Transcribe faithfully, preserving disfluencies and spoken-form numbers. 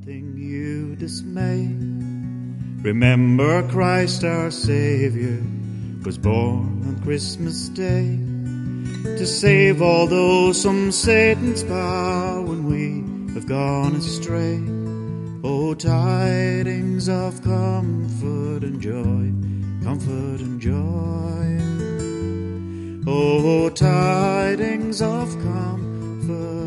nothing you dismay. Remember Christ our Saviour was born on Christmas Day to save all those from Satan's power when we have gone astray. Oh, tidings of comfort and joy, comfort and joy. Oh, tidings of comfort